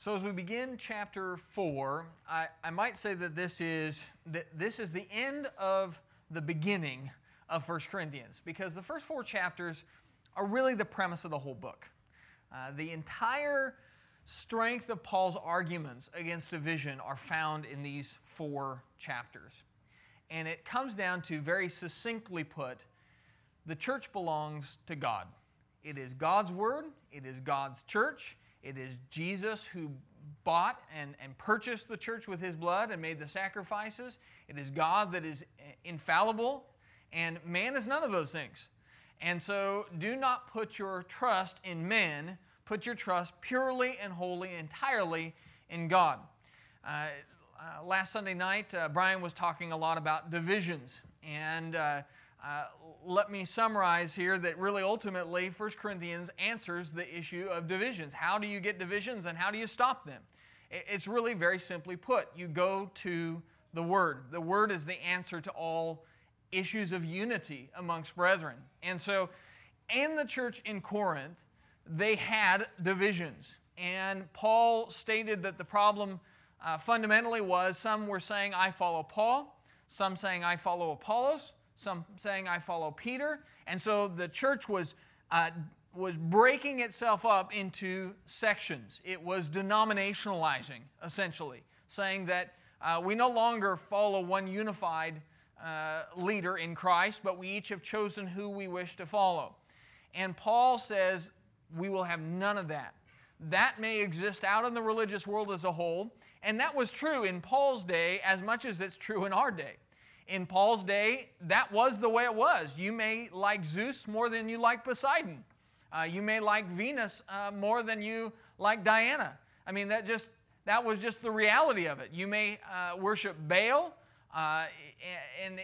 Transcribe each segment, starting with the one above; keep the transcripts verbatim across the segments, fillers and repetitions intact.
So as we begin chapter four, I, I might say that this is that this is the end of the beginning of First Corinthians, because the first four chapters are really the premise of the whole book. Uh, the entire strength of Paul's arguments against division are found in these four chapters. And it comes down to, very succinctly put, the church belongs to God. It is God's word, it is God's church, it is Jesus who bought and, and purchased the church with His blood and made the sacrifices. It is God that is infallible, and man is none of those things. And so do not put your trust in men. Put your trust purely and wholly, entirely in God. Uh, uh, last Sunday night, uh, Brian was talking a lot about divisions. And uh, uh, let me summarize here that really ultimately First Corinthians answers the issue of divisions. How do you get divisions and how do you stop them? It's really very simply put. You go to the Word. The Word is the answer to all issues of unity amongst brethren. And so in the church in Corinth, they had divisions. And Paul stated that the problem uh, fundamentally was some were saying, I follow Paul, some saying, I follow Apollos, some saying, I follow Peter. And so the church was, uh, was breaking itself up into sections. It was denominationalizing, essentially, saying that uh, we no longer follow one unified uh, leader in Christ, but we each have chosen who we wish to follow. And Paul says, we will have none of that. That may exist out in the religious world as a whole, and that was true in Paul's day as much as it's true in our day. In Paul's day, that was the way it was. You may like Zeus more than you like Poseidon. Uh, you may like Venus uh, more than you like Diana. I mean, that just that was just the reality of it. You may uh, worship Baal, uh, and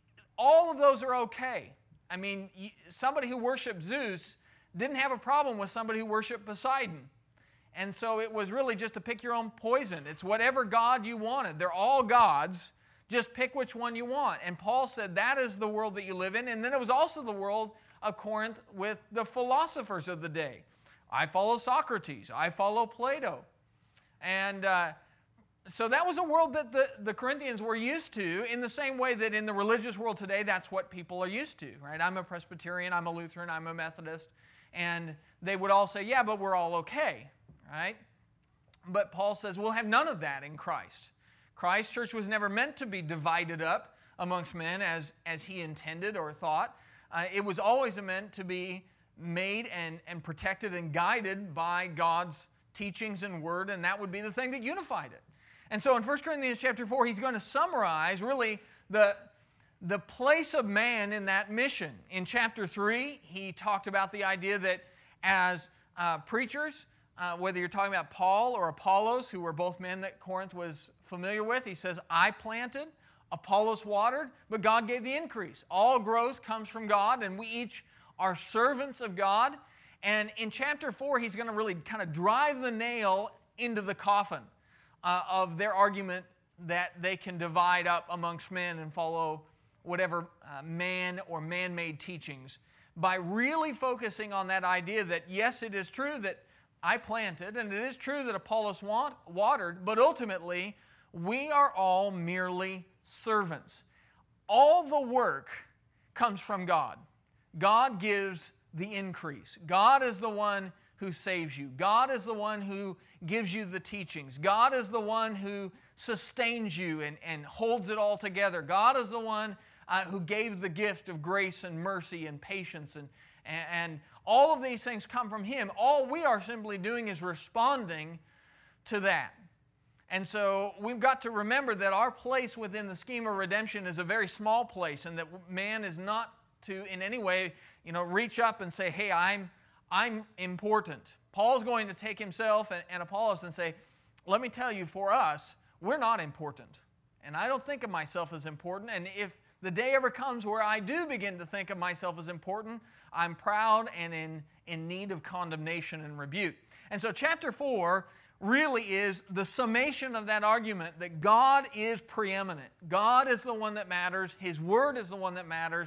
all of those are okay. I mean, somebody who worshiped Zeus didn't have a problem with somebody who worshiped Poseidon. And so it was really just to pick your own poison. It's whatever god you wanted. They're all gods. Just pick which one you want. And Paul said that is the world that you live in. And then it was also the world of Corinth with the philosophers of the day. I follow Socrates. I follow Plato. And uh, so that was a world that the, the Corinthians were used to, in the same way that in the religious world today, that's what people are used to, right? I'm a Presbyterian, I'm a Lutheran, I'm a Methodist. And they would all say, yeah, but we're all okay, right? But Paul says, we'll have none of that in Christ. Christ's church was never meant to be divided up amongst men as, as he intended or thought. Uh, it was always meant to be made and, and protected and guided by God's teachings and word, and that would be the thing that unified it. And so in First Corinthians chapter four, he's going to summarize really the, the place of man in that mission. In chapter three, he talked about the idea that as uh, preachers, uh, whether you're talking about Paul or Apollos, who were both men that Corinth was familiar with, he says, I planted, Apollos watered, but God gave the increase. All growth comes from God, and we each are servants of God. And in chapter four, he's going to really kind of drive the nail into the coffin uh, of their argument that they can divide up amongst men and follow whatever uh, man or man-made teachings, by really focusing on that idea that, yes, it is true that I planted, and it is true that Apollos watered, but ultimately, we are all merely servants. All the work comes from God. God gives the increase. God is the one who saves you. God is the one who gives you the teachings. God is the one who sustains you and, and holds it all together. God is the one uh, who gave the gift of grace and mercy and patience, and, and, and all of these things come from Him. All we are simply doing is responding to that. And so we've got to remember that our place within the scheme of redemption is a very small place, and that man is not to in any way, you know, reach up and say, hey, I'm, I'm important. Paul's going to take himself and, and Apollos and say, let me tell you, for us, we're not important. And I don't think of myself as important. And if the day ever comes where I do begin to think of myself as important, I'm proud and in, in need of condemnation and rebuke. And so chapter four really is the summation of that argument that God is preeminent. God is the one that matters. His word is the one that matters.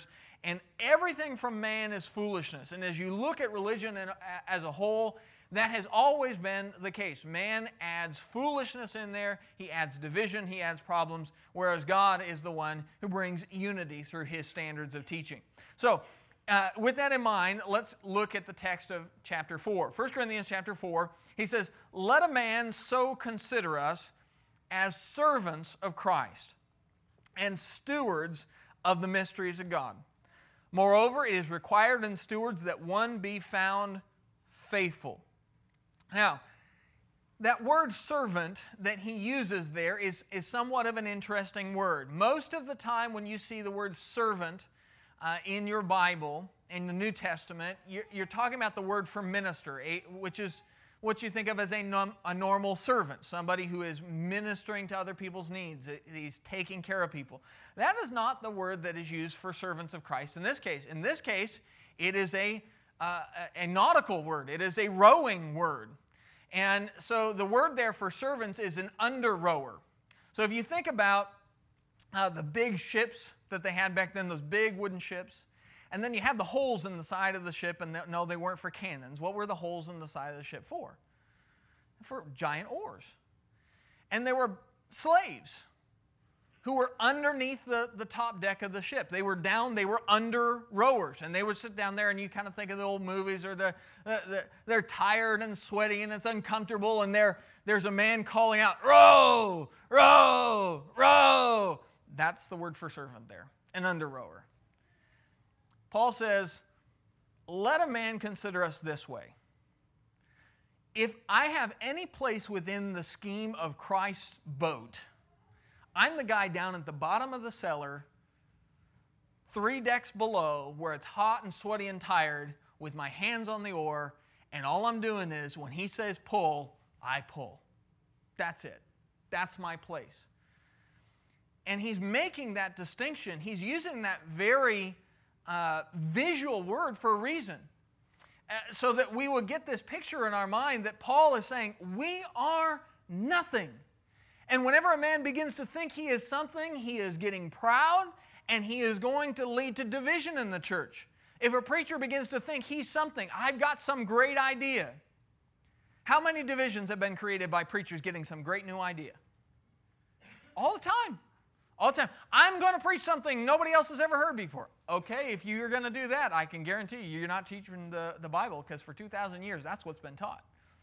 And everything from man is foolishness. And as you look at religion as a whole, that has always been the case. Man adds foolishness in there, he adds division, he adds problems, whereas God is the one who brings unity through his standards of teaching. So, uh, with that in mind, let's look at the text of chapter four. First Corinthians chapter four, he says, "Let a man so consider us as servants of Christ and stewards of the mysteries of God. Moreover, it is required in stewards that one be found faithful." Now, that word servant that he uses there is, is somewhat of an interesting word. Most of the time when you see the word servant uh, in your Bible, in the New Testament, you're, you're talking about the word for minister, a, which is what you think of as a, nom, a normal servant, somebody who is ministering to other people's needs. He's taking care of people. That is not the word that is used for servants of Christ in this case. In this case, it is a, uh, a nautical word. It is a rowing word. And so the word there for servants is an under-rower. So if you think about uh, the big ships that they had back then, those big wooden ships, and then you have the holes in the side of the ship, and no, they weren't for cannons. What were the holes in the side of the ship for? For giant oars. And there were slaves who were underneath the, the top deck of the ship. They were down, they were under rowers, and they would sit down there, and you kind of think of the old movies, or the, the, the they're tired and sweaty, and it's uncomfortable, and there, there's a man calling out, "Row, row, row." That's the word for servant there, an under rower. Paul says, let a man consider us this way. If I have any place within the scheme of Christ's boat, I'm the guy down at the bottom of the cellar, three decks below, where it's hot and sweaty and tired, with my hands on the oar, and all I'm doing is, when he says pull, I pull. That's it. That's my place. And he's making that distinction. He's using that very uh, visual word for a reason. Uh, so that we will get this picture in our mind that Paul is saying, we are nothing. And whenever a man begins to think he is something, he is getting proud, and he is going to lead to division in the church. If a preacher begins to think he's something, I've got some great idea. How many divisions have been created by preachers getting some great new idea? All the time. All the time. I'm going to preach something nobody else has ever heard before. Okay, if you're going to do that, I can guarantee you, you're not teaching the, the Bible, because for two thousand years, that's what's been taught.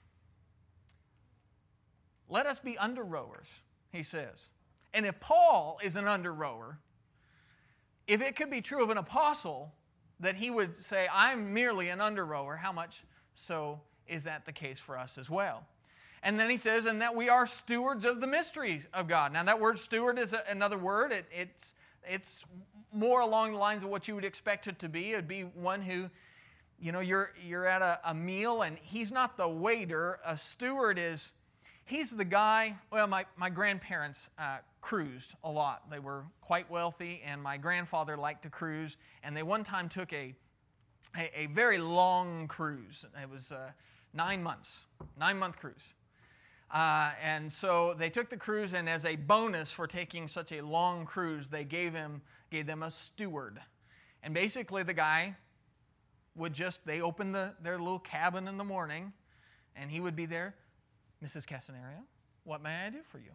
Let us be under rowers, he says. And if Paul is an under rower, if it could be true of an apostle that he would say, I'm merely an under rower, how much so is that the case for us as well? And then he says, and that we are stewards of the mysteries of God. Now that word steward is a, another word. It, it's, it's more along the lines of what you would expect it to be. It would be one who, you know, you're, you're at a, a meal, and he's not the waiter. A steward is, he's the guy. Well, my, my grandparents uh, cruised a lot. They were quite wealthy, and my grandfather liked to cruise. And they one time took a, a, a very long cruise. It was uh, nine months, nine-month cruise. Uh, and so they took the cruise, and as a bonus for taking such a long cruise, they gave him gave them a steward. And basically the guy would just, they opened the, their little cabin in the morning, and he would be there, Missus Casenario, what may I do for you?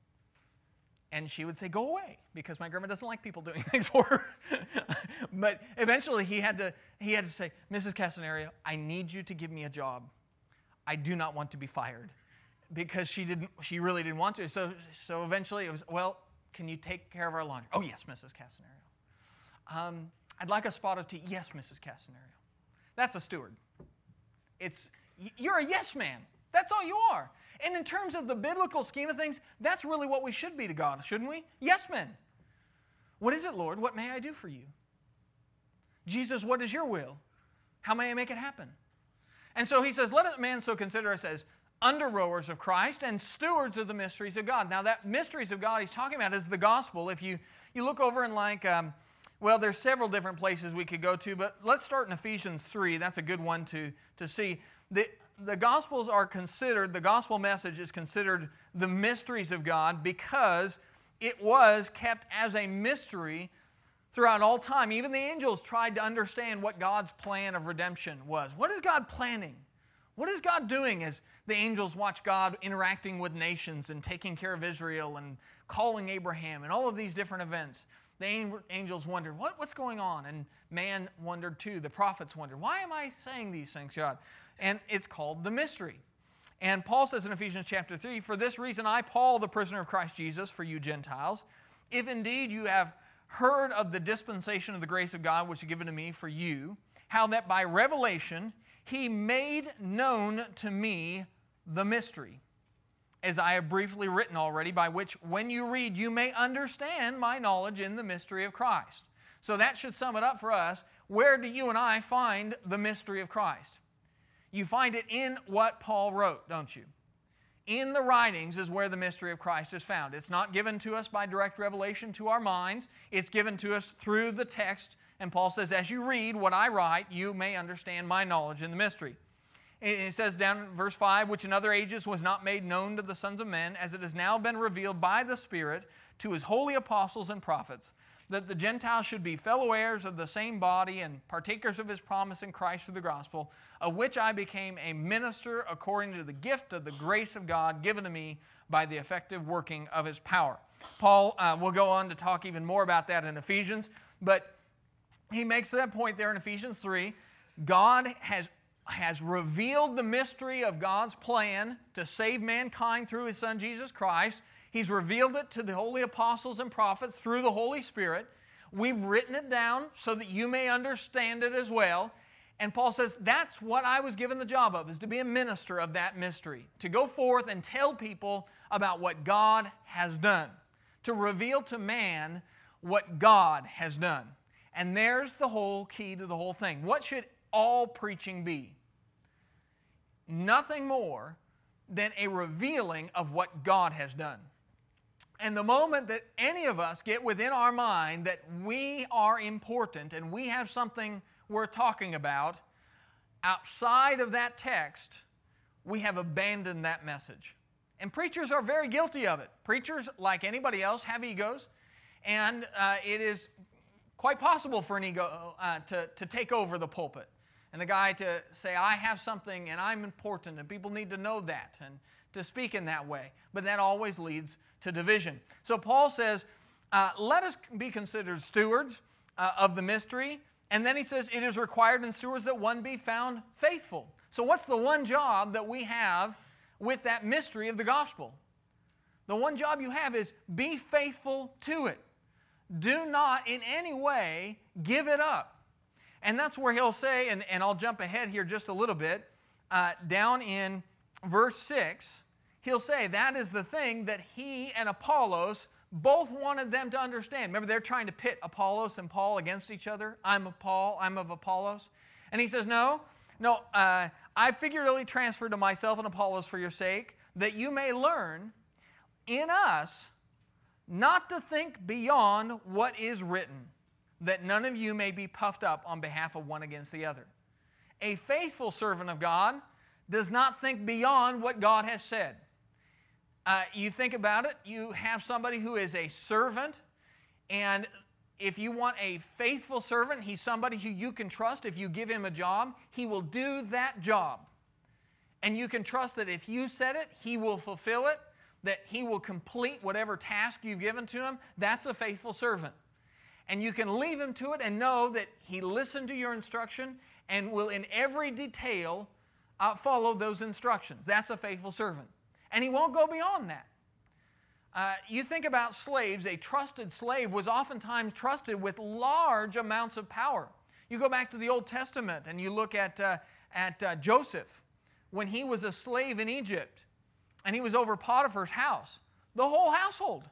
And she would say, go away, because my grandma doesn't like people doing things for her. But eventually he had to he had to say, Missus Casenario, I need you to give me a job. I do not want to be fired. Because she didn't, she really didn't want to. So, so eventually it was, well, can you take care of our laundry? Oh, yes, Missus Casenario. Um, I'd like a spot of tea. Yes, Missus Casenario. That's a steward. It's, you're a yes man. That's all you are. And in terms of the biblical scheme of things, that's really what we should be to God, shouldn't we? Yes men. What is it, Lord? What may I do for you? Jesus, what is your will? How may I make it happen? And so he says, let a man so consider us as under rowers of Christ and stewards of the mysteries of God. Now that mysteries of God he's talking about is the gospel. If you, you look over in like, um, well, there's several different places we could go to, but let's start in Ephesians three. That's a good one to, to see. The, the Gospels are considered, the gospel message is considered the mysteries of God because it was kept as a mystery Throughout all time, even the angels tried to understand what God's plan of redemption was. What is God planning? What is God doing as the angels watch God interacting with nations and taking care of Israel and calling Abraham and all of these different events? The angels wondered, what, what's going on? And man wondered too. The prophets wondered, why am I saying these things, God? And it's called the mystery. And Paul says in Ephesians chapter three, for this reason I, Paul, the prisoner of Christ Jesus, for you Gentiles, if indeed you have heard of the dispensation of the grace of God which is given to me for you, how that by revelation he made known to me the mystery, as I have briefly written already, by which when you read you may understand my knowledge in the mystery of Christ. So that should sum it up for us. Where do you and I find the mystery of Christ? You find it in what Paul wrote, don't you? In the writings is where the mystery of Christ is found. It's not given to us by direct revelation to our minds. It's given to us through the text. And Paul says, as you read what I write, you may understand my knowledge in the mystery. And it says down in verse five, which in other ages was not made known to the sons of men, as it has now been revealed by the Spirit to his holy apostles and prophets, that the Gentiles should be fellow heirs of the same body and partakers of his promise in Christ through the gospel, of which I became a minister according to the gift of the grace of God given to me by the effective working of his power. Paul uh, will go on to talk even more about that in Ephesians, but he makes that point there in Ephesians three. God has, has revealed the mystery of God's plan to save mankind through his Son Jesus Christ. He's revealed it to the holy apostles and prophets through the Holy Spirit. We've written it down so that you may understand it as well. And Paul says, that's what I was given the job of, is to be a minister of that mystery, to go forth and tell people about what God has done, to reveal to man what God has done. And there's the whole key to the whole thing. What should all preaching be? Nothing more than a revealing of what God has done. And the moment that any of us get within our mind that we are important and we have something we're talking about, outside of that text, we have abandoned that message. And preachers are very guilty of it. Preachers, like anybody else, have egos, and uh, it is quite possible for an ego uh, to, to take over the pulpit. And the guy to say, I have something and I'm important and people need to know that, and to speak in that way. But that always leads to division. So Paul says, uh, let us be considered stewards uh, of the mystery. And then he says, it is required in stewards that one be found faithful. So what's the one job that we have with that mystery of the gospel? The one job you have is be faithful to it. Do not in any way give it up. And that's where he'll say, and, and I'll jump ahead here just a little bit, uh, down in verse six, he'll say that is the thing that he and Apollos both wanted them to understand. Remember, they're trying to pit Apollos and Paul against each other. I'm of Paul, I'm of Apollos. And he says, no, no, uh, I figuratively transferred to myself and Apollos for your sake, that you may learn in us not to think beyond what is written, that none of you may be puffed up on behalf of one against the other. A faithful servant of God does not think beyond what God has said. Uh, you think about it, you have somebody who is a servant, and if you want a faithful servant, he's somebody who you can trust. If you give him a job, he will do that job. And you can trust that if you said it, he will fulfill it, that he will complete whatever task you've given to him. That's a faithful servant. And you can leave him to it and know that he listened to your instruction and will in every detail uh, follow those instructions. That's a faithful servant. And he won't go beyond that. Uh, you think about slaves. A trusted slave was oftentimes trusted with large amounts of power. You go back to the Old Testament and you look at, uh, at uh, Joseph when he was a slave in Egypt and he was over Potiphar's house, the whole household.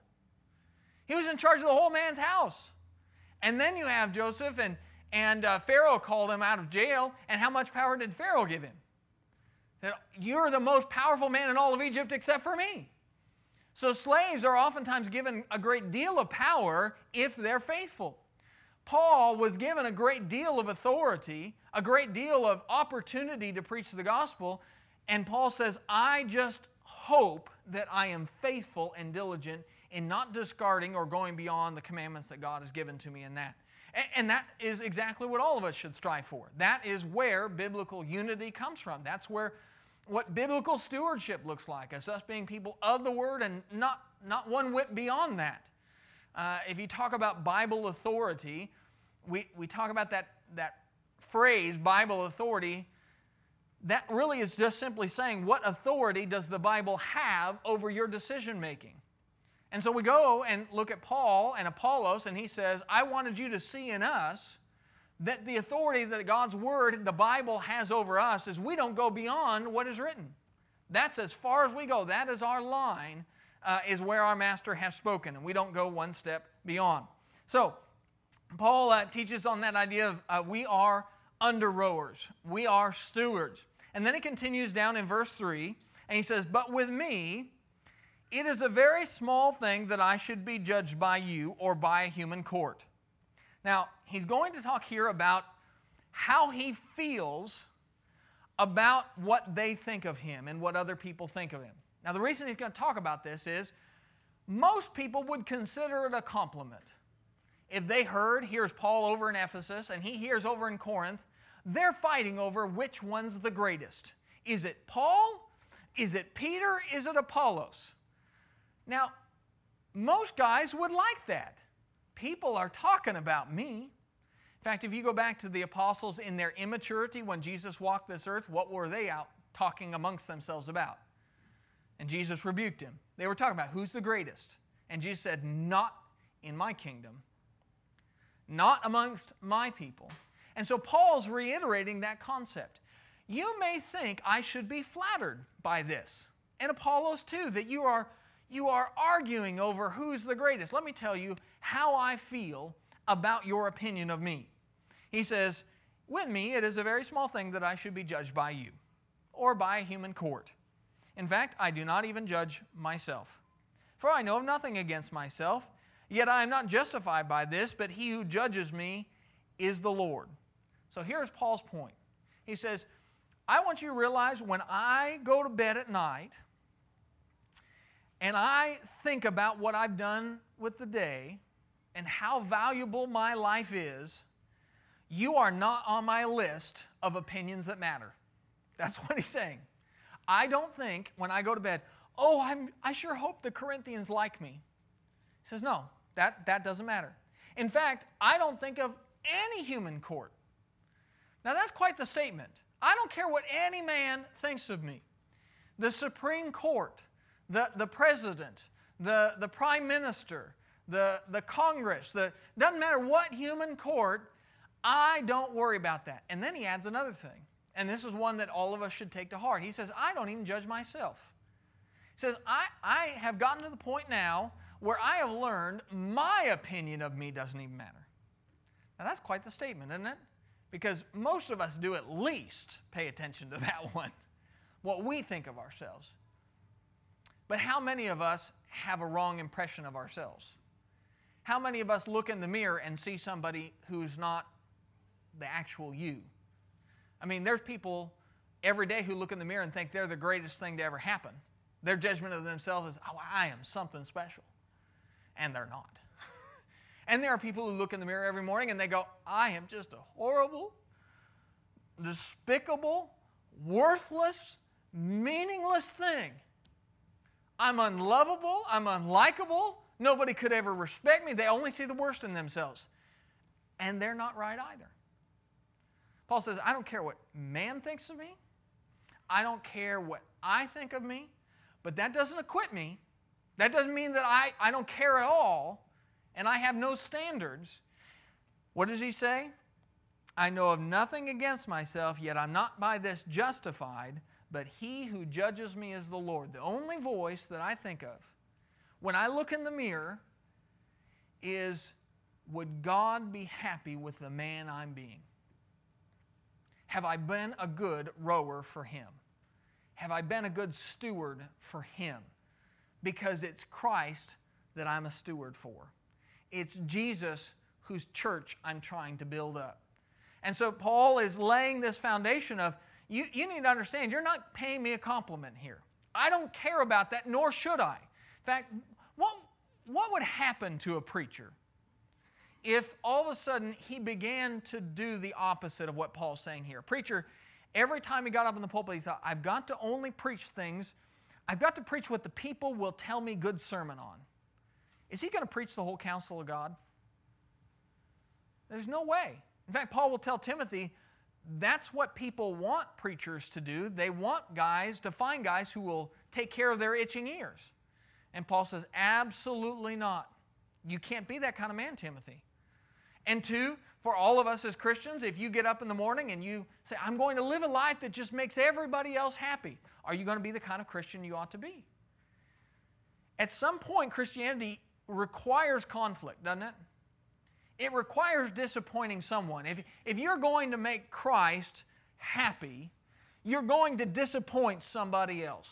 He was in charge of the whole man's house. And then you have Joseph, and, and uh, Pharaoh called him out of jail, and how much power did Pharaoh give him? That you're the most powerful man in all of Egypt except for me. So slaves are oftentimes given a great deal of power if they're faithful. Paul was given a great deal of authority, a great deal of opportunity to preach the gospel, and Paul says, I just hope that I am faithful and diligent in not discarding or going beyond the commandments that God has given to me in that. And that is exactly what all of us should strive for. That is where biblical unity comes from. That's where what biblical stewardship looks like, as us being people of the Word and not, not one whit beyond that. Uh, if you talk about Bible authority, we, we talk about that, that phrase, Bible authority. That really is just simply saying, what authority does the Bible have over your decision making? And so we go and look at Paul and Apollos, and he says, I wanted you to see in us that the authority that God's Word, the Bible, has over us is we don't go beyond what is written. That's as far as we go. That is our line, uh, is where our Master has spoken, and we don't go one step beyond. So, Paul uh, teaches on that idea of uh, we are under rowers. We are stewards. And then he continues down in verse three, and he says, but with me, it is a very small thing that I should be judged by you or by a human court. Now, he's going to talk here about how he feels about what they think of him and what other people think of him. Now, the reason he's going to talk about this is most people would consider it a compliment. If they heard, here's Paul over in Ephesus, and he hears over in Corinth, they're fighting over which one's the greatest. Is it Paul? Is it Peter? Is it Apollos? Now, most guys would like that. People are talking about me. In fact, if you go back to the apostles in their immaturity when Jesus walked this earth, what were they out talking amongst themselves about? And Jesus rebuked him. They were talking about who's the greatest. And Jesus said, not in my kingdom, not amongst my people. And so Paul's reiterating that concept. You may think I should be flattered by this, and Apollos too, that you are You are arguing over who's the greatest. Let me tell you how I feel about your opinion of me. He says, with me, it is a very small thing that I should be judged by you or by a human court. In fact, I do not even judge myself. For I know of nothing against myself, yet I am not justified by this, but he who judges me is the Lord. So here's Paul's point. He says, I want you to realize when I go to bed at night, and I think about what I've done with the day and how valuable my life is, you are not on my list of opinions that matter. That's what he's saying. I don't think when I go to bed, oh, I'm, I sure hope the Corinthians like me. He says, no, that, that doesn't matter. In fact, I don't think of any human court. Now that's quite the statement. I don't care what any man thinks of me. The Supreme Court, The, the president, the, the prime minister, the, the Congress, the doesn't matter what human court, I don't worry about that. And then he adds another thing, and this is one that all of us should take to heart. He says, I don't even judge myself. He says, I, I have gotten to the point now where I have learned my opinion of me doesn't even matter. Now that's quite the statement, isn't it? Because most of us do at least pay attention to that one, what we think of ourselves. But how many of us have a wrong impression of ourselves? How many of us look in the mirror and see somebody who's not the actual you? I mean, there's people every day who look in the mirror and think they're the greatest thing to ever happen. Their judgment of themselves is, oh, I am something special. And they're not. And there are people who look in the mirror every morning and they go, I am just a horrible, despicable, worthless, meaningless thing. I'm unlovable, I'm unlikable, nobody could ever respect me. They only see the worst in themselves. And they're not right either. Paul says, I don't care what man thinks of me. I don't care what I think of me. But that doesn't acquit me. That doesn't mean that I, I don't care at all and I have no standards. What does he say? I know of nothing against myself, yet I'm not by this justified, but he who judges me is the Lord. The only voice that I think of when I look in the mirror is, would God be happy with the man I'm being? Have I been a good rower for Him? Have I been a good steward for Him? Because it's Christ that I'm a steward for. It's Jesus whose church I'm trying to build up. And so Paul is laying this foundation of, you, you need to understand, you're not paying me a compliment here. I don't care about that, nor should I. In fact, what, what would happen to a preacher if all of a sudden he began to do the opposite of what Paul's saying here. Preacher, every time he got up in the pulpit, he thought, I've got to only preach things, I've got to preach what the people will tell me good sermon on. Is he going to preach the whole counsel of God? There's no way. In fact, Paul will tell Timothy, that's what people want preachers to do. They want guys to find guys who will take care of their itching ears. And Paul says, absolutely not. You can't be that kind of man, Timothy. And two, for all of us as Christians, if you get up in the morning and you say, I'm going to live a life that just makes everybody else happy, are you going to be the kind of Christian you ought to be? At some point, Christianity requires conflict, doesn't it? It requires disappointing someone. If, if you're going to make Christ happy, you're going to disappoint somebody else.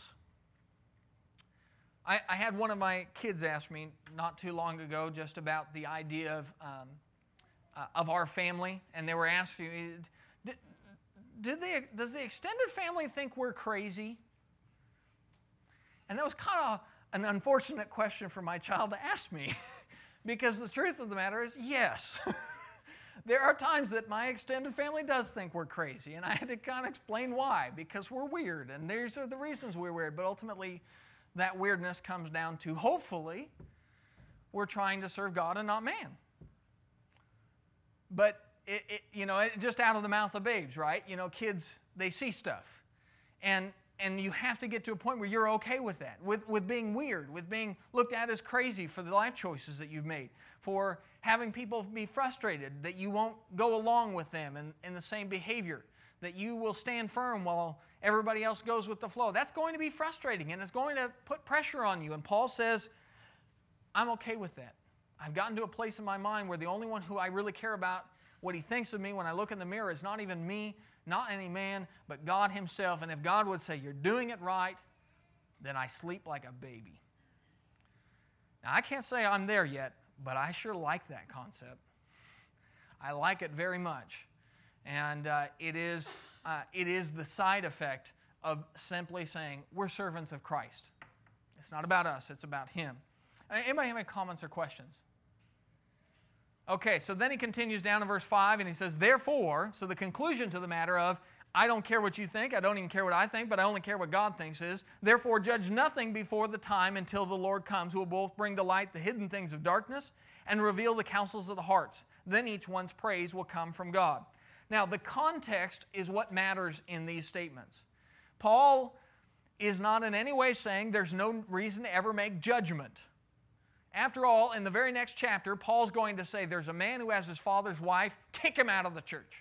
I, I had one of my kids ask me not too long ago just about the idea of, um, uh, of our family, and they were asking me, did, did they, does the extended family think we're crazy? And that was kind of an unfortunate question for my child to ask me. Because the truth of the matter is, yes. There are times that my extended family does think we're crazy, and I had to kind of explain why. Because we're weird, and these are the reasons we're weird. But ultimately, that weirdness comes down to, hopefully, we're trying to serve God and not man. But, it, it, you know, it, just out of the mouth of babes, right? You know, kids, they see stuff. And And you have to get to a point where you're okay with that, with, with being weird, with being looked at as crazy for the life choices that you've made, for having people be frustrated that you won't go along with them in, in the same behavior, that you will stand firm while everybody else goes with the flow. That's going to be frustrating, and it's going to put pressure on you. And Paul says, I'm okay with that. I've gotten to a place in my mind where the only one who I really care about what he thinks of me when I look in the mirror is not even me, not any man, but God himself. And if God would say, you're doing it right, then I sleep like a baby. Now, I can't say I'm there yet, but I sure like that concept. I like it very much. And uh, it is, uh, it is the side effect of simply saying, we're servants of Christ. It's not about us, it's about him. Anybody have any comments or questions? Okay, so then he continues down in verse five, and he says, therefore, so the conclusion to the matter of, I don't care what you think, I don't even care what I think, but I only care what God thinks is, therefore judge nothing before the time until the Lord comes, who will both bring to light the hidden things of darkness and reveal the counsels of the hearts. Then each one's praise will come from God. Now, the context is what matters in these statements. Paul is not in any way saying there's no reason to ever make judgment. After all, in the very next chapter, Paul's going to say there's a man who has his father's wife, kick him out of the church.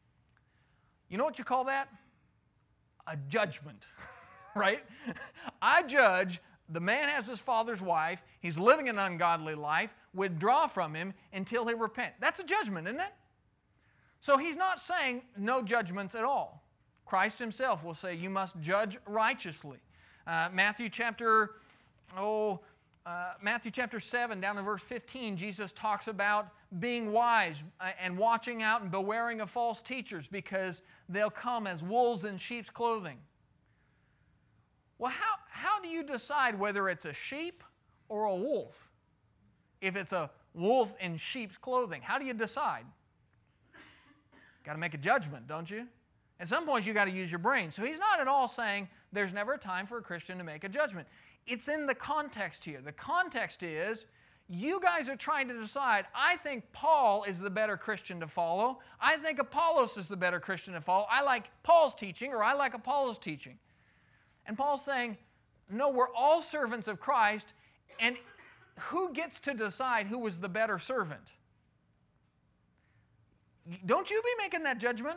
You know what you call that? A judgment, right? I judge the man has his father's wife, he's living an ungodly life, withdraw from him until he repent. That's a judgment, isn't it? So he's not saying no judgments at all. Christ himself will say you must judge righteously. Uh, Matthew chapter, oh, Uh, Matthew chapter seven, down in verse fifteen, Jesus talks about being wise and watching out and bewaring of false teachers because they'll come as wolves in sheep's clothing. Well, how, how do you decide whether it's a sheep or a wolf? If it's a wolf in sheep's clothing, how do you decide? Got to make a judgment, don't you? At some point, you've got to use your brain. So he's not at all saying there's never a time for a Christian to make a judgment. It's in the context here. The context is, you guys are trying to decide, I think Paul is the better Christian to follow. I think Apollos is the better Christian to follow. I like Paul's teaching, or I like Apollos' teaching. And Paul's saying, no, we're all servants of Christ, and who gets to decide who was the better servant? Don't you be making that judgment?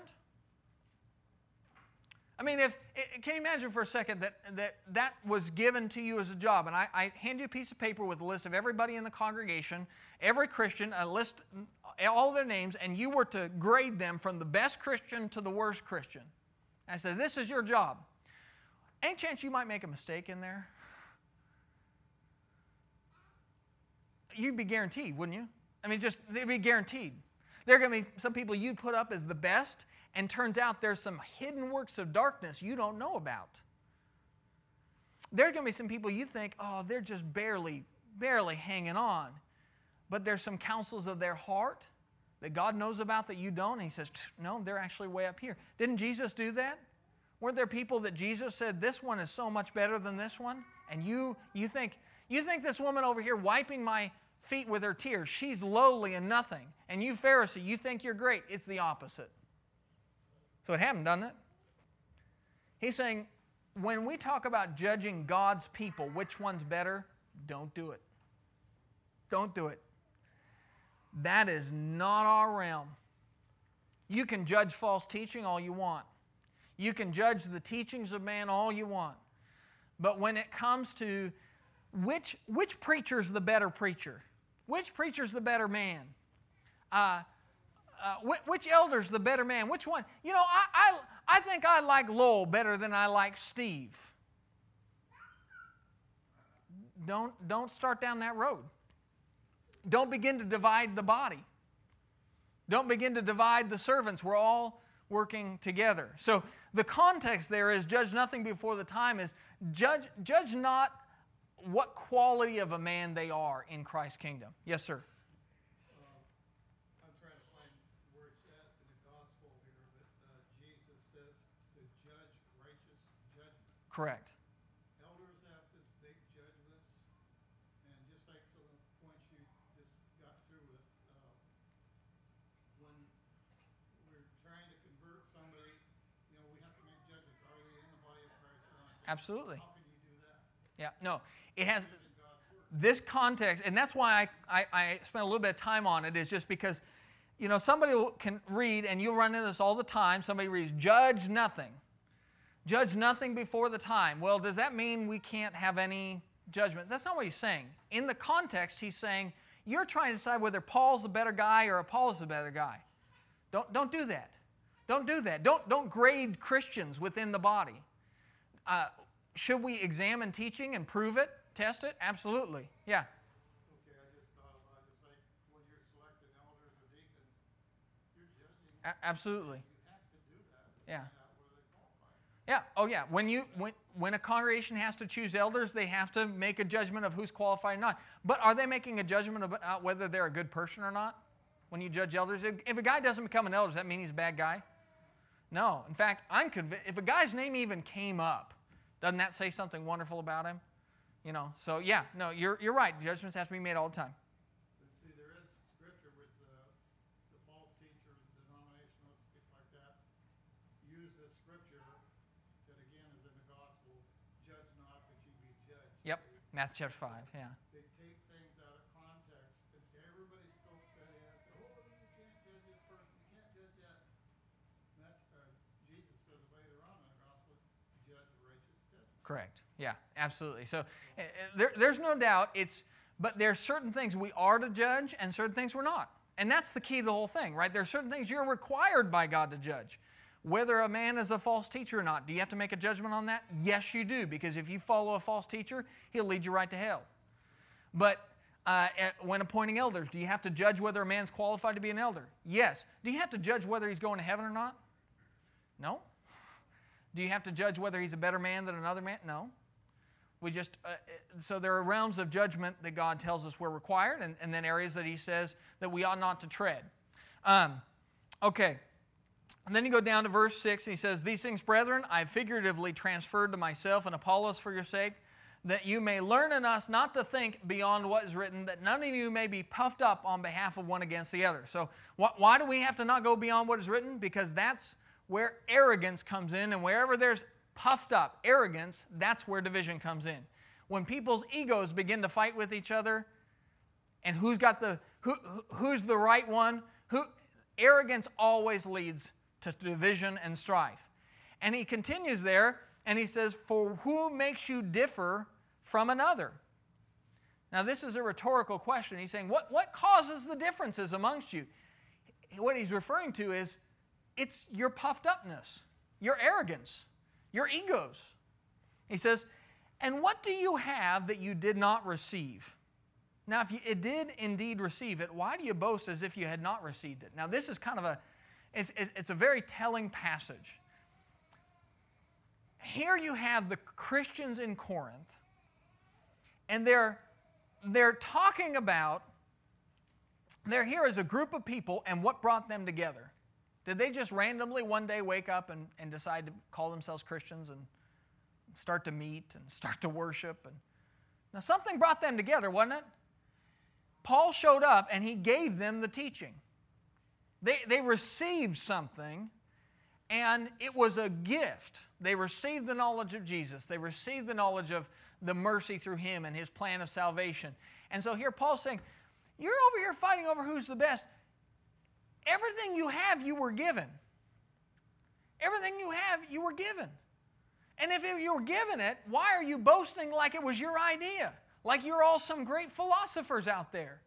I mean, if can you imagine for a second that that, that was given to you as a job, and I, I hand you a piece of paper with a list of everybody in the congregation, every Christian, a list, all their names, and you were to grade them from the best Christian to the worst Christian. I said, this is your job. Any chance you might make a mistake in there? You'd be guaranteed, wouldn't you? I mean, just, they'd be guaranteed. There are going to be some people you'd put up as the best, and turns out there's some hidden works of darkness you don't know about. There are going to be some people you think, oh, they're just barely, barely hanging on. but there's some counsels of their heart that God knows about that you don't. And he says, no, they're actually way up here. Didn't Jesus do that? Weren't there people that Jesus said, this one is so much better than this one? And you, you, think, you think this woman over here wiping my feet with her tears, she's lowly and nothing. And you Pharisee, you think you're great. It's the opposite. So it happened, doesn't it? He's saying, when we talk about judging God's people, which one's better, don't do it. Don't do it. That is not our realm. You can judge false teaching all you want. You can judge the teachings of man all you want. But when it comes to which, which preacher's the better preacher? Which preacher's the better man? Uh, uh, which, which elder's the better man? Which one? You know, I, I, I think I like Lowell better than I like Steve. Don't, don't start down that road. Don't begin to divide the body. Don't begin to divide the servants. We're all working together. So the context there is judge nothing before the time is judge, judge not what quality of a man they are in Christ's kingdom. Yes, sir. Um, I'm trying to find where it's at in the gospel here that uh, Jesus says to judge righteous judgment. Correct. Elders have to make judgments, and just like some of the points you just got through with, uh, when we're trying to convert somebody, you know, we have to make judgments. Are they in the body of Christ or not? Absolutely. How can you do that? Yeah, no, it has this context, and that's why I, I, I spent a little bit of time on it, is just because, you know, somebody can read, and you'll run into this all the time, somebody reads, judge nothing. Judge nothing before the time. Well, does that mean we can't have any judgment? That's not what he's saying. In the context, he's saying, you're trying to decide whether Paul's the better guy or Apollos the better guy. Don't, don't do that. Don't do that. Don't, don't grade Christians within the body. Uh, Should we examine teaching and prove it, test it? Absolutely. Yeah. Okay, I just thought about it. It's like when you're selecting elders or deacons, you're judging. A- absolutely. You have to do that. Yeah. Find out whether they qualify. Yeah. Oh, yeah. When you when when a congregation has to choose elders, they have to make a judgment of who's qualified or not. But are they making a judgment about whether they're a good person or not? When you judge elders, if, if a guy doesn't become an elder, does that mean he's a bad guy? No. In fact, I'm convinced. If a guy's name even came up, doesn't that say something wonderful about him? You know, so yeah, no, you're you're right. Judgments have to be made all the time. And see, there is scripture with uh, the false teachers, denominationalists, people like that, use this scripture that again is in the Gospels, judge not that you be judged. Yep, They, Matthew chapter five, yeah. they take things out of context, and everybody's so upset and say, oh, you can't judge this person, you can't judge that. And that's, uh, Jesus says later on in the Gospel, judge righteous judgment. Correct. Yeah, absolutely. So uh, there, there's no doubt it's, but there's certain things we are to judge and certain things we're not. And that's the key to the whole thing, right? There's certain things you're required by God to judge. Whether a man is a false teacher or not, do you have to make a judgment on that? Yes, you do, because if you follow a false teacher, he'll lead you right to hell. But uh, when appointing elders, do you have to judge whether a man's qualified to be an elder? Yes. Do you have to judge whether he's going to heaven or not? No. Do you have to judge whether he's a better man than another man? No. We just, uh, so there are realms of judgment that God tells us we're required, and, and then areas that he says that we ought not to tread. Um, okay. And then you go down to verse six, and he says, these things, brethren, I figuratively transferred to myself and Apollos for your sake, that you may learn in us not to think beyond what is written, that none of you may be puffed up on behalf of one against the other. So wh- why do we have to not go beyond what is written? Because that's where arrogance comes in, and wherever there's puffed up arrogance, that's where division comes in. When people's egos begin to fight with each other, and who's got the who who's the right one, who arrogance always leads to division and strife. And he continues there, and he says, "For who makes you differ from another?" Now this is a rhetorical question. He's saying, what what causes the differences amongst you? What he's referring to is, it's your puffed upness, your arrogance, your egos. He says, and what do you have that you did not receive? Now, if you it did indeed receive it, why do you boast as if you had not received it? Now, this is kind of a, it's, it's a very telling passage. Here you have the Christians in Corinth, and they're, they're talking about they're here as a group of people, and what brought them together? Did they just randomly one day wake up and, and decide to call themselves Christians and start to meet and start to worship? And now something brought them together, wasn't it? Paul showed up and he gave them the teaching. They, they received something, and it was a gift. They received the knowledge of Jesus. They received the knowledge of the mercy through Him and His plan of salvation. And so here Paul's saying, you're over here fighting over who's the best. Everything you have, you were given. Everything you have, you were given. And if you were given it, why are you boasting like it was your idea? Like you're all some great philosophers out there.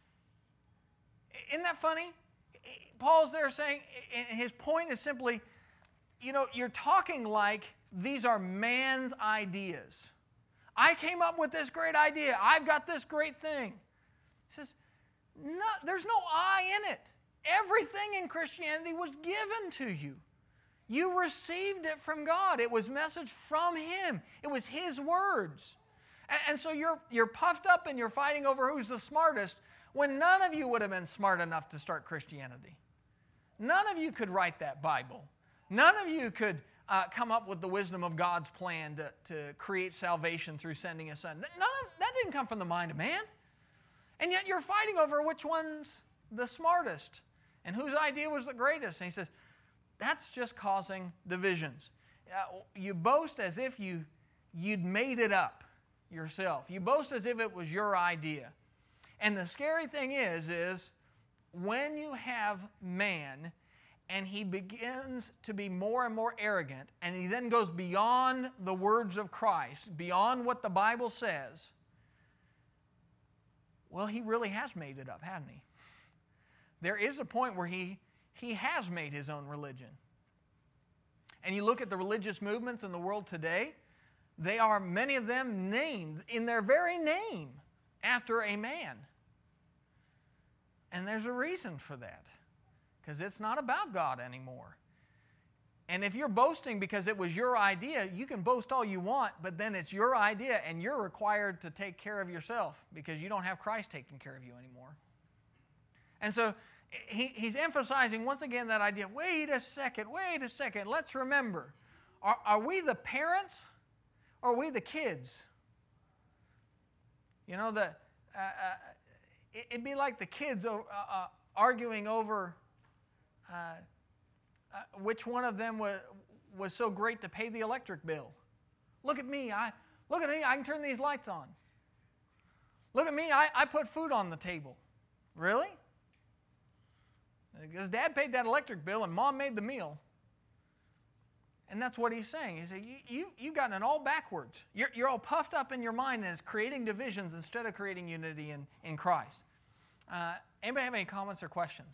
Isn't that funny? Paul's there saying, and his point is simply, you know, you're talking like these are man's ideas. I came up with this great idea. I've got this great thing. He says, no, there's no I in it. Everything in Christianity was given to you. You received it from God. It was message from Him. It was His words. And, and so you're, you're puffed up and you're fighting over who's the smartest when none of you would have been smart enough to start Christianity. None of you could write that Bible. None of you could uh, come up with the wisdom of God's plan to, to create salvation through sending His Son. None of, that didn't come from the mind of man. And yet you're fighting over which one's the smartest and whose idea was the greatest. And he says, that's just causing divisions. Uh, you boast as if you, you'd made it up yourself. You boast as if it was your idea. And the scary thing is, is when you have man and he begins to be more and more arrogant, and he then goes beyond the words of Christ, beyond what the Bible says, well, he really has made it up, hasn't he? There is a point where he, he has made his own religion. And you look at the religious movements in the world today, they are, many of them, named in their very name after a man. And there's a reason for that, because it's not about God anymore. And if you're boasting because it was your idea, you can boast all you want, but then it's your idea and you're required to take care of yourself because you don't have Christ taking care of you anymore. And so he, he's emphasizing once again that idea, wait a second, wait a second, let's remember, are, are we the parents or are we the kids? You know, the, uh, uh, it, it'd be like the kids uh, uh, arguing over uh, uh, which one of them was, was so great to pay the electric bill. Look at me, I, look at me, I can turn these lights on. Look at me, I, I put food on the table. Really? Because Dad paid that electric bill and Mom made the meal. And that's what he's saying. He said, you, you, you've gotten it all backwards. You're, you're all puffed up in your mind and it's creating divisions instead of creating unity in, in Christ. Uh, anybody have any comments or questions?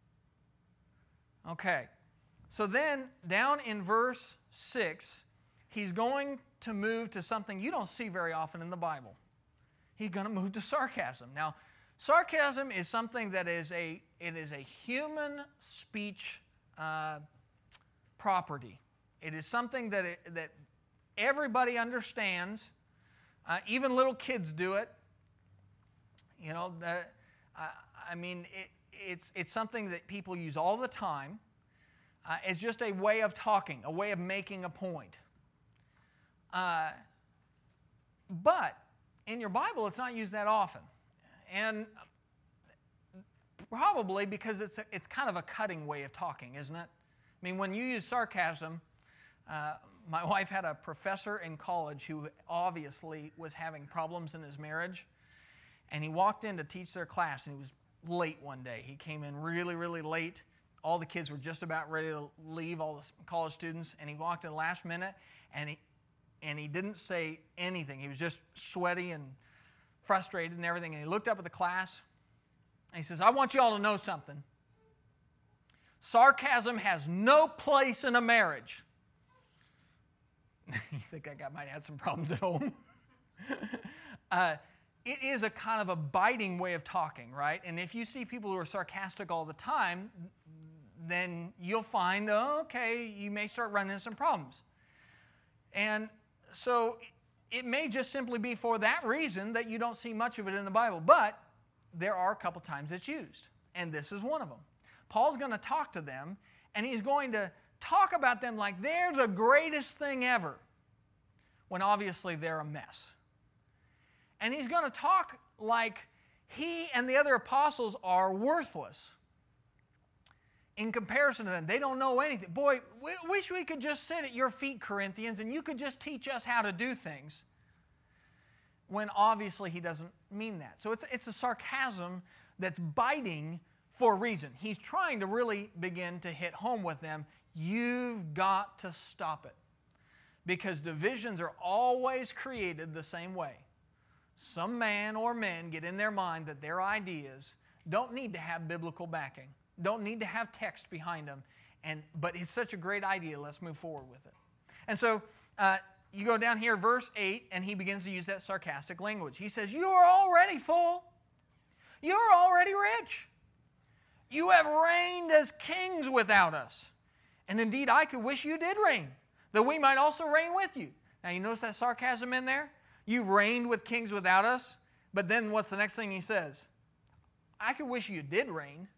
Okay. So then, down in verse six, he's going to move to something you don't see very often in the Bible. He's going to move to sarcasm. Now, sarcasm is something that is a, it is a human speech uh, property. It is something that, it, that everybody understands. Uh, even little kids do it. You know, the, uh, I mean, it, it's, it's something that people use all the time. Uh, it's just a way of talking, a way of making a point. Uh, but in your Bible, it's not used that often. And probably because it's, a, it's kind of a cutting way of talking, isn't it? I mean, when you use sarcasm, uh, my wife had a professor in college who obviously was having problems in his marriage. And he walked in to teach their class, and he was late one day. He came in really, really late. All the kids were just about ready to leave, all the college students, and he walked in last minute, and he, and he didn't say anything. He was just sweaty and frustrated and everything, and he looked up at the class, and he says, I want you all to know something. Sarcasm has no place in a marriage. You think that guy might have some problems at home? uh, it is a kind of a biting way of talking, right? And if you see people who are sarcastic all the time, then you'll find, oh, okay, you may start running into some problems. And so it may just simply be for that reason that you don't see much of it in the Bible. But there are a couple times it's used, and this is one of them. Paul's going to talk to them, and he's going to talk about them like they're the greatest thing ever, when obviously they're a mess. And he's going to talk like he and the other apostles are worthless in comparison to them. They don't know anything. Boy, we wish we could just sit at your feet, Corinthians, and you could just teach us how to do things, when obviously he doesn't mean that. So it's, it's a sarcasm that's biting for a reason. He's trying to really begin to hit home with them. You've got to stop it. Because divisions are always created the same way. Some man or men get in their mind that their ideas don't need to have biblical backing, don't need to have text behind them, and, but it's such a great idea, let's move forward with it. And so uh, you go down here, verse eight, and he begins to use that sarcastic language. He says, you are already full. You are already rich. You have reigned as kings without us. And indeed, I could wish you did reign, that we might also reign with you. Now, you notice that sarcasm in there? You've reigned with kings without us. But then what's the next thing he says? I could wish you did reign.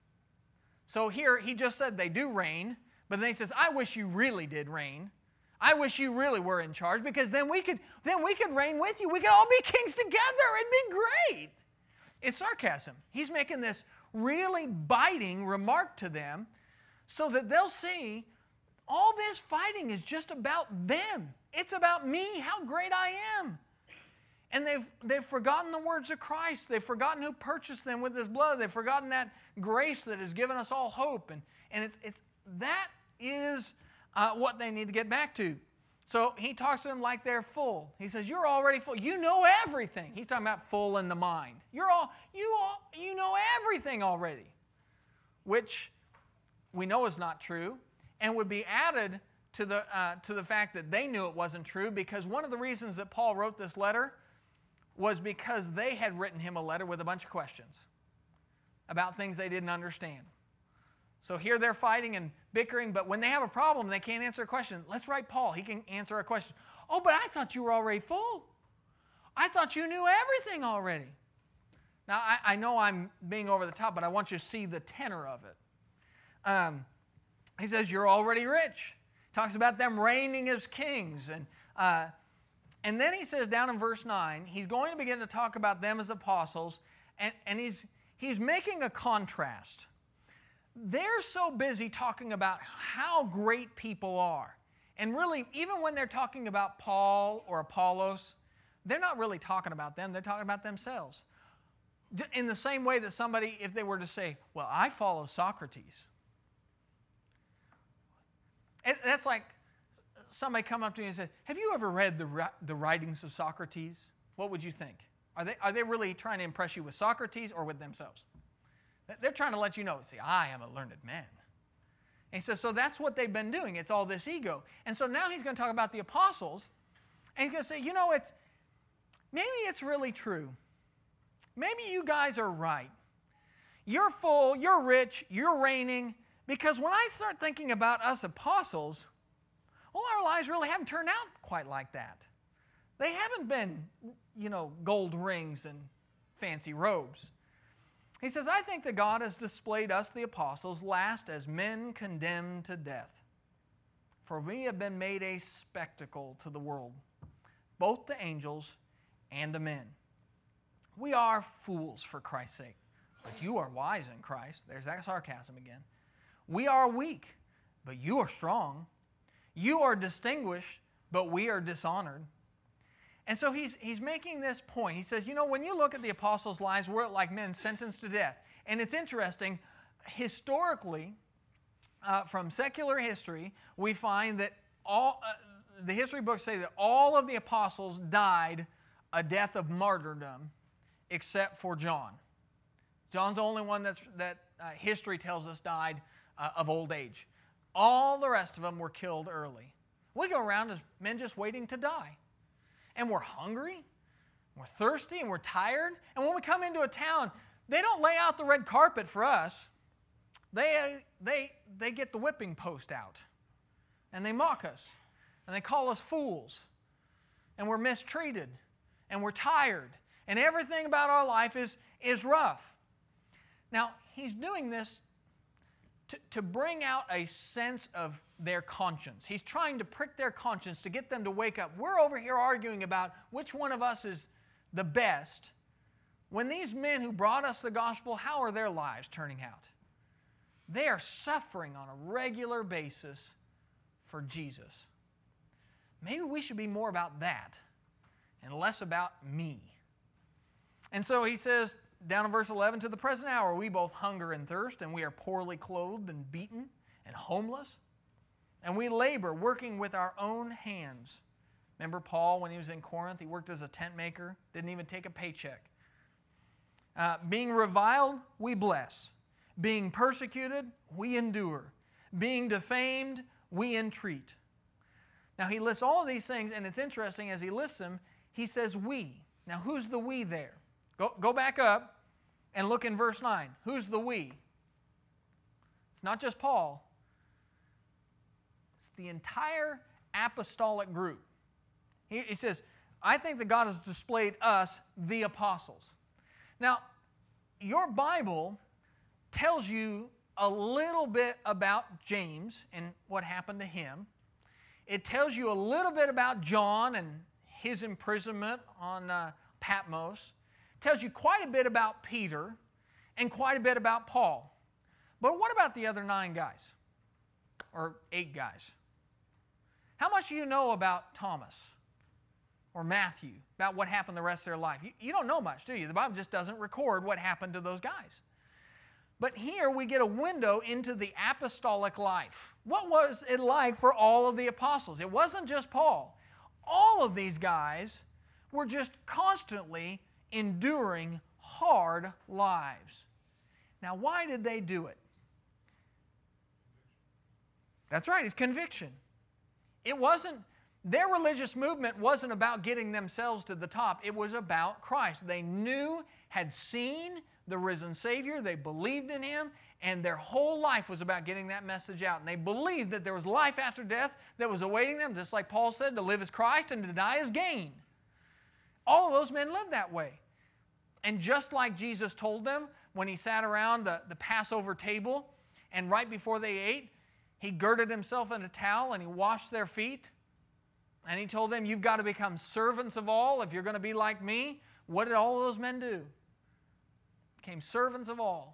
So here, he just said they do reign. But then he says, I wish you really did reign. I wish you really were in charge, because then we could, then we could reign with you. We could all be kings together. It'd be great. It's sarcasm. He's making this really biting remark to them so that they'll see all this fighting is just about them. It's about me, how great I am. And they've, they've forgotten the words of Christ. They've forgotten who purchased them with His blood. They've forgotten that grace that has given us all hope. And, and it's, it's, that is uh, what they need to get back to. So he talks to them like they're full. He says, you're already full. You know everything. He's talking about full in the mind. You're all, you, all, you know everything already, which we know is not true, and would be added to the, uh, to the fact that they knew it wasn't true, because one of the reasons that Paul wrote this letter was because they had written him a letter with a bunch of questions about things they didn't understand. So here they're fighting and bickering, but when they have a problem and they can't answer a question, let's write Paul. He can answer a question. Oh, but I thought you were already full. I thought you knew everything already. Now, I, I know I'm being over the top, but I want you to see the tenor of it. Um, he says, you're already rich. Talks about them reigning as kings. And, uh, and then he says down in verse nine, he's going to begin to talk about them as apostles, and, and he's, he's making a contrast. They're so busy talking about how great people are. And really, even when they're talking about Paul or Apollos, they're not really talking about them. They're talking about themselves. In the same way that somebody, if they were to say, well, I follow Socrates. That's like somebody come up to me and say, have you ever read the, the writings of Socrates? What would you think? Are they, are they really trying to impress you with Socrates or with themselves? They're trying to let you know, see, I am a learned man. And he says, so that's what they've been doing. It's all this ego. And so now he's going to talk about the apostles, and he's going to say, you know, it's maybe it's really true. Maybe you guys are right. You're full, you're rich, you're reigning, because when I start thinking about us apostles, well, our lives really haven't turned out quite like that. They haven't been, you know, gold rings and fancy robes. He says, I think that God has displayed us, the apostles, last as men condemned to death. For we have been made a spectacle to the world, both to angels and to men. We are fools for Christ's sake, but you are wise in Christ. There's that sarcasm again. We are weak, but you are strong. You are distinguished, but we are dishonored. And so he's, he's making this point. He says, you know, when you look at the apostles' lives, we're like men sentenced to death. And it's interesting, historically, uh, from secular history, we find that all uh, the history books say that all of the apostles died a death of martyrdom, except for John. John's the only one that's, that uh, history tells us died uh, of old age. All the rest of them were killed early. We go around as men just waiting to die. And we're hungry, we're thirsty, and we're tired. And when we come into a town, they don't lay out the red carpet for us. They, they, they get the whipping post out. And they mock us. And they call us fools. And we're mistreated. And we're tired. And everything about our life is, is rough. Now, he's doing this to, to bring out a sense of their conscience. He's trying to prick their conscience to get them to wake up. We're over here arguing about which one of us is the best, when these men who brought us the gospel, how are their lives turning out? They are suffering on a regular basis for Jesus. Maybe we should be more about that and less about me. And so he says, down in verse eleven, to the present hour we both hunger and thirst, and we are poorly clothed and beaten and homeless. And we labor, working with our own hands. Remember Paul, when he was in Corinth, he worked as a tent maker, didn't even take a paycheck. Uh, being reviled, we bless. Being persecuted, we endure. Being defamed, we entreat. Now he lists all of these things, and it's interesting, as he lists them, he says we. Now who's the we there? Go, go back up and look in verse nine. Who's the we? It's not just Paul. It's the entire apostolic group. He, he says, I think that God has displayed us, the apostles. Now, your Bible tells you a little bit about James and what happened to him. It tells you a little bit about John and his imprisonment on uh, Patmos. It tells you quite a bit about Peter and quite a bit about Paul. But what about the other nine guys? Or eight guys? How much do you know about Thomas or Matthew, about what happened the rest of their life? You, you don't know much, do you? The Bible just doesn't record what happened to those guys. But here we get a window into the apostolic life. What was it like for all of the apostles? It wasn't just Paul. All of these guys were just constantly enduring hard lives. Now, why did they do it? That's right, it's conviction. It wasn't, their religious movement wasn't about getting themselves to the top. It was about Christ. They knew, had seen the risen Savior. They believed in Him, and their whole life was about getting that message out. And they believed that there was life after death that was awaiting them, just like Paul said, to live as Christ and to die as gain. All of those men lived that way. And just like Jesus told them when He sat around the, the Passover table, and right before they ate, He girded Himself in a towel and He washed their feet. And He told them, you've got to become servants of all if you're going to be like me. What did all of those men do? Became servants of all.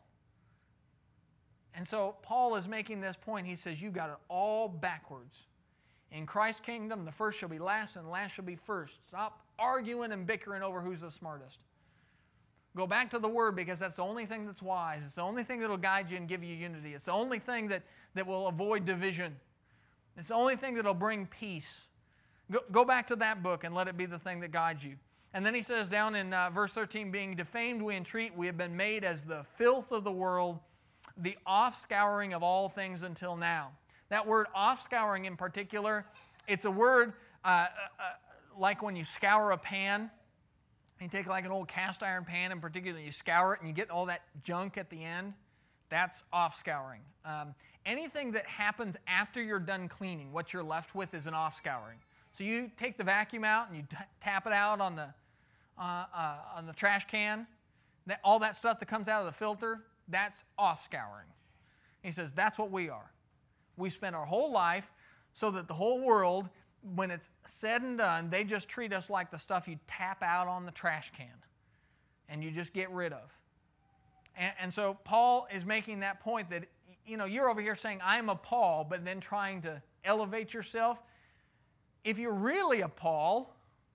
And so Paul is making this point. He says, you've got it all backwards. In Christ's kingdom, the first shall be last and the last shall be first. Stop arguing and bickering over who's the smartest. Go back to the Word, because that's the only thing that's wise. It's the only thing that will guide you and give you unity. It's the only thing that, that will avoid division. It's the only thing that will bring peace. Go, go back to that book and let it be the thing that guides you. And then he says down in uh, verse thirteen, being defamed we entreat, we have been made as the filth of the world, the offscouring of all things until now. That word offscouring in particular, it's a word uh, uh, like when you scour a pan. You take like an old cast iron pan in particular, you scour it and you get all that junk at the end. That's offscouring. Um, anything that happens after you're done cleaning, what you're left with is an offscouring. So you take the vacuum out and you t- tap it out on the uh, uh, on the trash can. That, all that stuff that comes out of the filter, that's offscouring. He says that's what we are. We spend our whole life so that the whole world, when it's said and done, they just treat us like the stuff you tap out on the trash can and you just get rid of. And, and so Paul is making that point that, you know, you're over here saying, I'm a Paul, but then trying to elevate yourself. If you're really a Paul,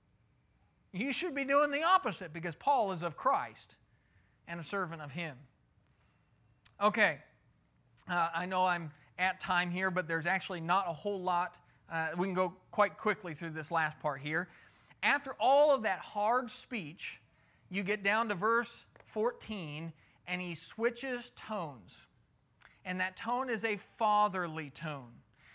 you should be doing the opposite, because Paul is of Christ and a servant of Him. Okay, uh, I know I'm at time here, but there's actually not a whole lot. Uh, we can go quite quickly through this last part here. After all of that hard speech, you get down to verse fourteen, and he switches tones. And that tone is a fatherly tone.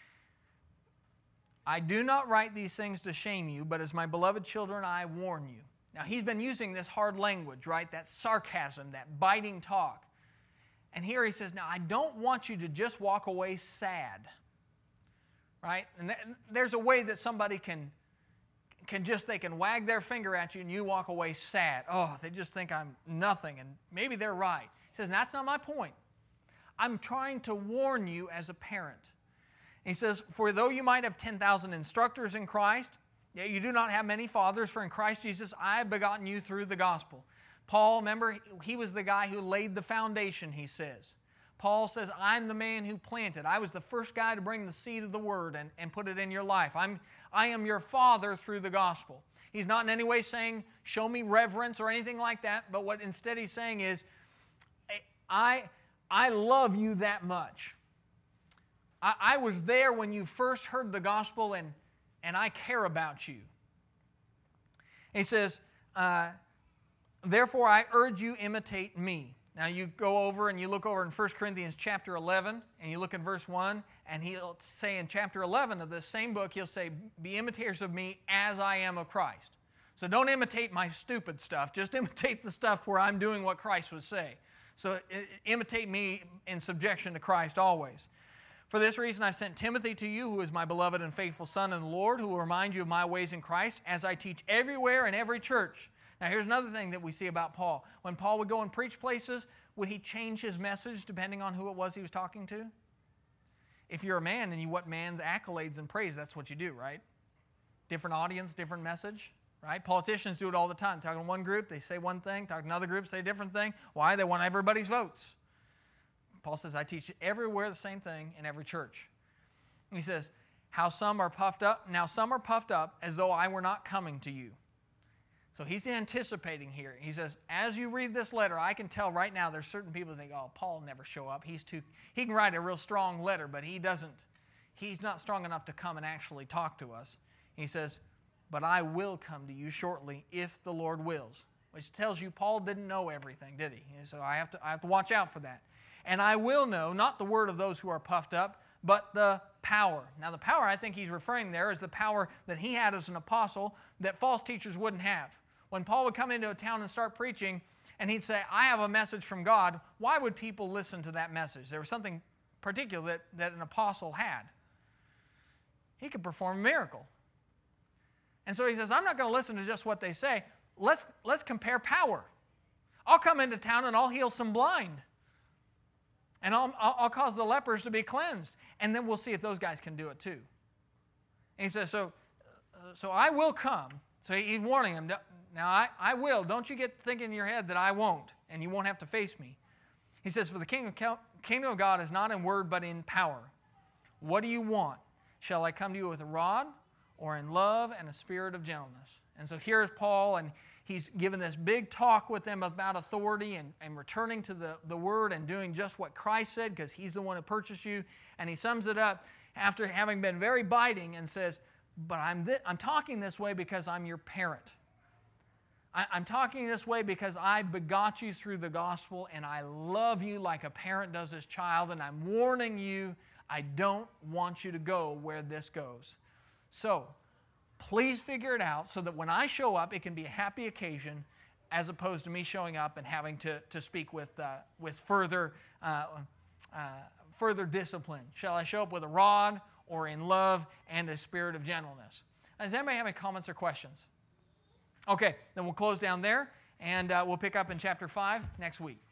I do not write these things to shame you, but as my beloved children, I warn you. Now, he's been using this hard language, right? That sarcasm, that biting talk. And here he says, now, I don't want you to just walk away sad. Right? And th- there's a way that somebody can, can just, they can wag their finger at you and you walk away sad. Oh, they just think I'm nothing. And maybe they're right. He says, that's not my point. I'm trying to warn you as a parent. He says, for though you might have ten thousand instructors in Christ, yet you do not have many fathers, for in Christ Jesus I have begotten you through the gospel. Paul, remember, he was the guy who laid the foundation, he says. Paul says, I'm the man who planted. I was the first guy to bring the seed of the word and, and put it in your life. I'm, I am your father through the gospel. He's not in any way saying, show me reverence or anything like that, but what instead he's saying is, I, I love you that much. I, I was there when you first heard the gospel, and, and I care about you. He says, uh, therefore I urge you, imitate me. Now you go over and you look over in First Corinthians chapter eleven, and you look in verse one, and he'll say in chapter eleven of this same book, he'll say, be imitators of me as I am of Christ. So don't imitate my stupid stuff, just imitate the stuff where I'm doing what Christ would say. So imitate me in subjection to Christ always. For this reason I sent Timothy to you, who is my beloved and faithful son in the Lord, who will remind you of my ways in Christ, as I teach everywhere in every church. Now here's another thing that we see about Paul. When Paul would go and preach places, would he change his message depending on who it was he was talking to? If you're a man and you want man's accolades and praise, that's what you do, right? Different audience, different message, right? Politicians do it all the time. Talking to one group, they say one thing. Talking to another group, say a different thing. Why? They want everybody's votes. Paul says, I teach everywhere the same thing in every church. And he says, how some are puffed up. Now some are puffed up as though I were not coming to you. So he's anticipating here. He says, as you read this letter, I can tell right now there's certain people that think, oh, Paul will never show up. He's too, he can write a real strong letter, but he doesn't, he's not strong enough to come and actually talk to us. He says, but I will come to you shortly if the Lord wills. Which tells you Paul didn't know everything, did he? So I have to, I have to watch out for that. And I will know, not the word of those who are puffed up, but the power. Now the power I think he's referring there is the power that he had as an apostle that false teachers wouldn't have. When Paul would come into a town and start preaching, and he'd say, I have a message from God, why would people listen to that message? There was something particular that, that an apostle had. He could perform a miracle. And so he says, I'm not going to listen to just what they say. Let's, let's compare power. I'll come into town and I'll heal some blind. And I'll, I'll, I'll cause the lepers to be cleansed. And then we'll see if those guys can do it too. And he says, so, so I will come. So he's warning him, now I, I will. Don't you get thinking in your head that I won't, and you won't have to face me. He says, for the kingdom of God is not in word, but in power. What do you want? Shall I come to you with a rod, or in love and a spirit of gentleness? And so here's Paul, and he's given this big talk with them about authority and, and returning to the, the word and doing just what Christ said, because he's the one who purchased you. And he sums it up after having been very biting and says, but I'm, th- I'm talking this way because I'm your parent. I- I'm talking this way because I begot you through the gospel, and I love you like a parent does his child, and I'm warning you, I don't want you to go where this goes. So, please figure it out so that when I show up, it can be a happy occasion, as opposed to me showing up and having to, to speak with, uh, with further, uh, uh, further discipline. Shall I show up with a rod, or in love and a spirit of gentleness? Does anybody have any comments or questions? Okay, then we'll close down there, and uh, we'll pick up in chapter five next week.